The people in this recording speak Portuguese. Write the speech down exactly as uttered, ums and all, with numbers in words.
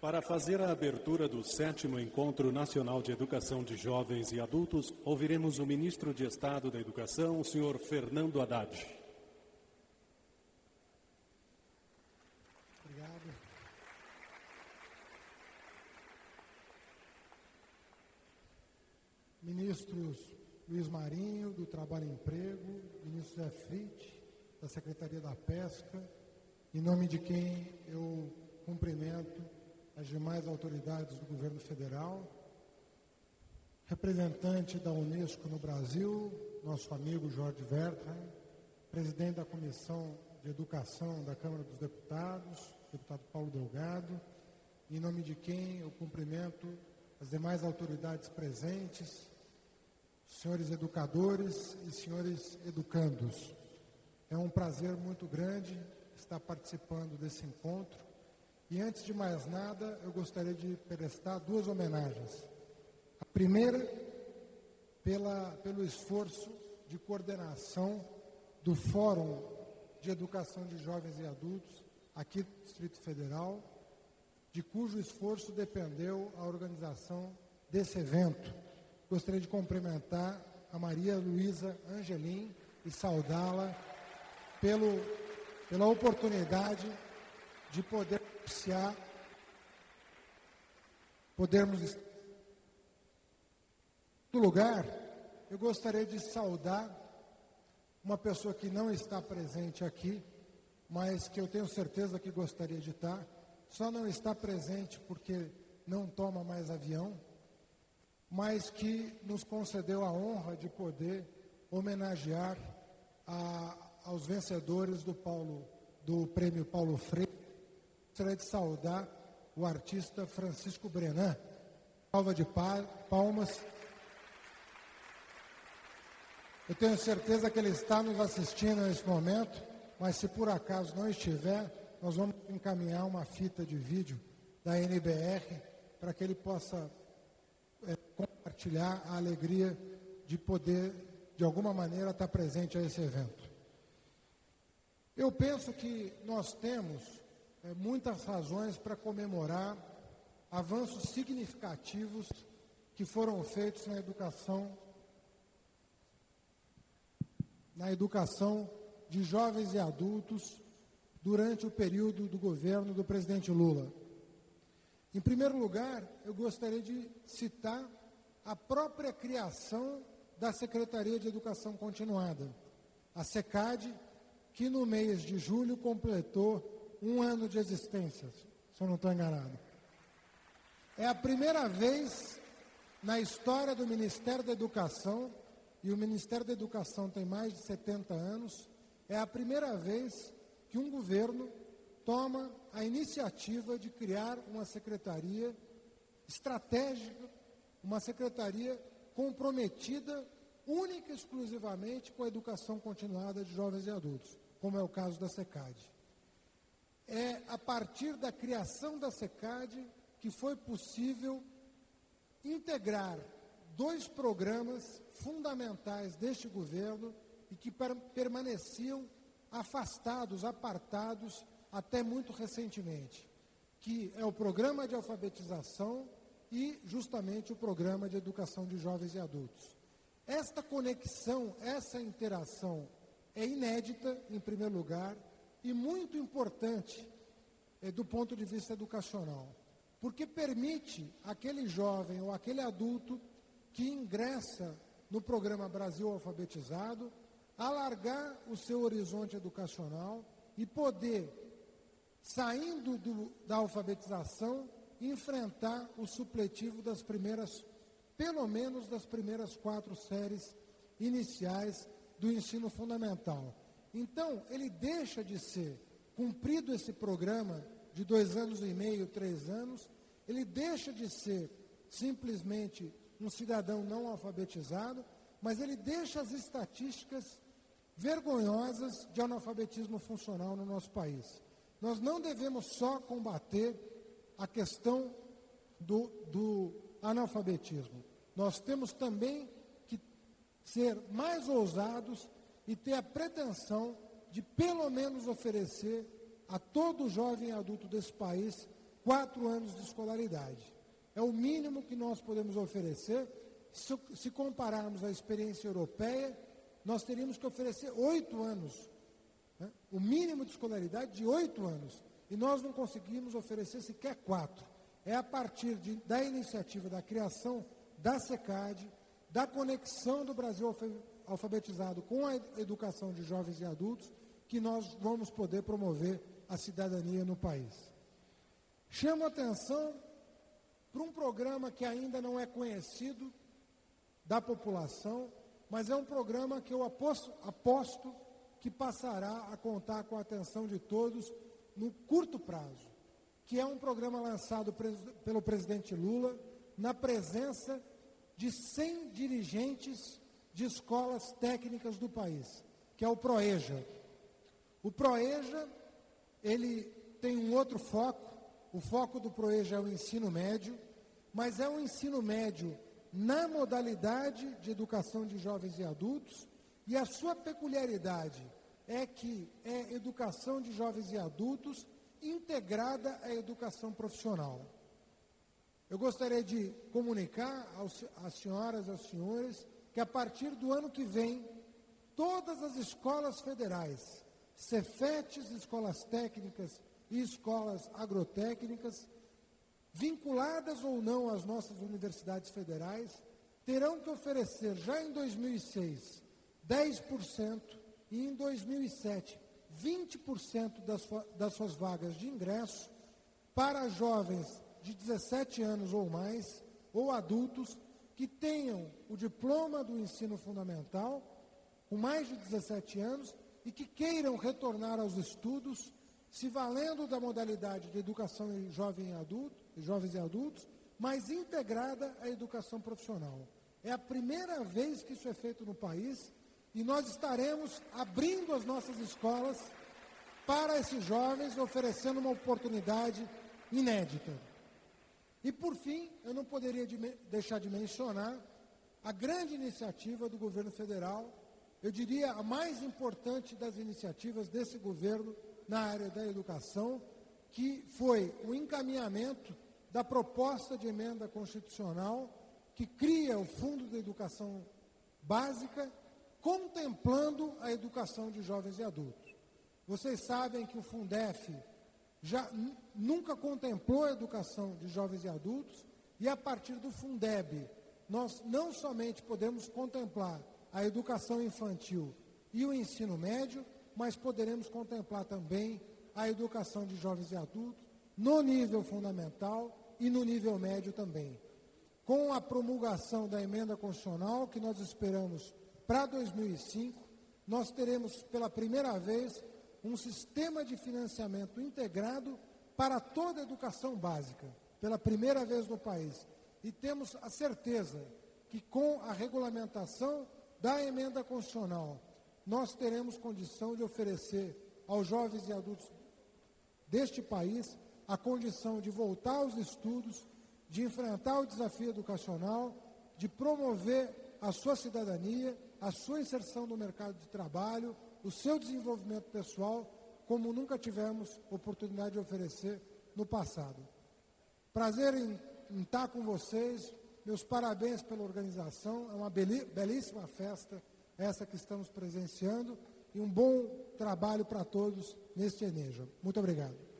Para fazer a abertura do sétimo Encontro Nacional de Educação de Jovens e Adultos, ouviremos o Ministro de Estado da Educação, o senhor Fernando Haddad. Obrigado. Ministros Luiz Marinho, do Trabalho e Emprego, ministro Zé Fritt, da Secretaria da Pesca, em nome de quem eu cumprimento as demais autoridades do governo federal, representante da Unesco no Brasil, nosso amigo Jorge Wertheim, presidente da Comissão de Educação da Câmara dos Deputados, deputado Paulo Delgado, em nome de quem eu cumprimento as demais autoridades presentes, senhores educadores e senhores educandos. É um prazer muito grande estar participando desse encontro. E antes de mais nada, eu gostaria de prestar duas homenagens. A primeira, pela, pelo esforço de coordenação do Fórum de Educação de Jovens e Adultos, aqui do Distrito Federal, de cujo esforço dependeu a organização desse evento. Gostaria de cumprimentar a Maria Luísa Angelim e saudá-la pelo, pela oportunidade de poder iniciar, podermos no lugar. Eu gostaria de saudar uma pessoa que não está presente aqui, mas que eu tenho certeza que gostaria de estar, só não está presente porque não toma mais avião, mas que nos concedeu a honra de poder homenagear a, aos vencedores do, Paulo, do Prêmio Paulo Freire. Gostaria de saudar o artista Francisco Brenan. Salva de palmas. Eu tenho certeza que ele está nos assistindo nesse momento, mas se por acaso não estiver, nós vamos encaminhar uma fita de vídeo da N B R para que ele possa é, compartilhar a alegria de poder, de alguma maneira, estar presente a esse evento. Eu penso que nós temos É, muitas razões para comemorar avanços significativos que foram feitos na educação, na educação de jovens e adultos durante o período do governo do presidente Lula. Em primeiro lugar, eu gostaria de citar a própria criação da Secretaria de Educação Continuada, a SECAD, que no mês de julho completou um ano de existência, se eu não estou enganado. É a primeira vez na história do Ministério da Educação, e o Ministério da Educação tem mais de setenta anos, é a primeira vez que um governo toma a iniciativa de criar uma secretaria estratégica, uma secretaria comprometida única e exclusivamente com a educação continuada de jovens e adultos, como é o caso da SECAD. É a partir da criação da SECAD que foi possível integrar dois programas fundamentais deste governo e que per- permaneciam afastados, apartados, até muito recentemente, que é o programa de alfabetização e justamente o programa de educação de jovens e adultos. Esta conexão, essa interação é inédita, em primeiro lugar, e muito importante é, do ponto de vista educacional, porque permite aquele jovem ou aquele adulto que ingressa no programa Brasil Alfabetizado alargar o seu horizonte educacional e poder, saindo do, da alfabetização, enfrentar o supletivo das primeiras, pelo menos das primeiras quatro séries iniciais do ensino fundamental. Então, ele deixa de ser, cumprido esse programa de dois anos e meio, três anos, ele deixa de ser simplesmente um cidadão não alfabetizado, mas ele deixa as estatísticas vergonhosas de analfabetismo funcional no nosso país. Nós não devemos só combater a questão do, do analfabetismo. Nós temos também que ser mais ousados e ter a pretensão de, pelo menos, oferecer a todo jovem adulto desse país quatro anos de escolaridade. É o mínimo que nós podemos oferecer. Se, se compararmos a experiência europeia, nós teríamos que oferecer oito anos, né? O mínimo de escolaridade de oito anos. E nós não conseguimos oferecer sequer quatro. É a partir de, da iniciativa da criação da SECAD, da conexão do Brasil alfabetizado com a educação de jovens e adultos, que nós vamos poder promover a cidadania no país. Chamo a atenção para um programa que ainda não é conhecido da população, mas é um programa que eu aposto, aposto que passará a contar com a atenção de todos no curto prazo, que é um programa lançado pres, pelo presidente Lula, na presença de cem dirigentes de escolas técnicas do país, que é o PROEJA. O PROEJA, ele tem um outro foco. O foco do PROEJA é o ensino médio, mas é um ensino médio na modalidade de educação de jovens e adultos, e a sua peculiaridade é que é educação de jovens e adultos integrada à educação profissional. Eu gostaria de comunicar aos, às senhoras e aos senhores que a partir do ano que vem, todas as escolas federais, Cefetes, escolas técnicas e escolas agrotécnicas, vinculadas ou não às nossas universidades federais, terão que oferecer, já em dois mil e seis, dez por cento e em dois mil e sete, vinte por cento das, das suas vagas de ingresso para jovens de dezessete anos ou mais, ou adultos que tenham o diploma do ensino fundamental, com mais de dezessete anos, e que queiram retornar aos estudos, se valendo da modalidade de educação em jovem e adulto, jovens e adultos, mas integrada à educação profissional. É a primeira vez que isso é feito no país, e nós estaremos abrindo as nossas escolas para esses jovens, oferecendo uma oportunidade inédita. E, por fim, eu não poderia de deixar de mencionar a grande iniciativa do governo federal, eu diria a mais importante das iniciativas desse governo na área da educação, que foi o encaminhamento da proposta de emenda constitucional que cria o Fundo da Educação Básica, contemplando a educação de jovens e adultos. Vocês sabem que o Fundef já nunca contemplou a educação de jovens e adultos, e a partir do Fundeb, nós não somente podemos contemplar a educação infantil e o ensino médio, mas poderemos contemplar também a educação de jovens e adultos no nível fundamental e no nível médio também. Com a promulgação da emenda constitucional, que nós esperamos para dois mil e cinco, nós teremos pela primeira vez um sistema de financiamento integrado para toda a educação básica, pela primeira vez no país. E temos a certeza que com a regulamentação da emenda constitucional, nós teremos condição de oferecer aos jovens e adultos deste país a condição de voltar aos estudos, de enfrentar o desafio educacional, de promover a sua cidadania, a sua inserção no mercado de trabalho, o seu desenvolvimento pessoal, como nunca tivemos oportunidade de oferecer no passado. Prazer em, em estar com vocês, meus parabéns pela organização, é uma belíssima festa essa que estamos presenciando, e um bom trabalho para todos neste Eneja. Muito obrigado.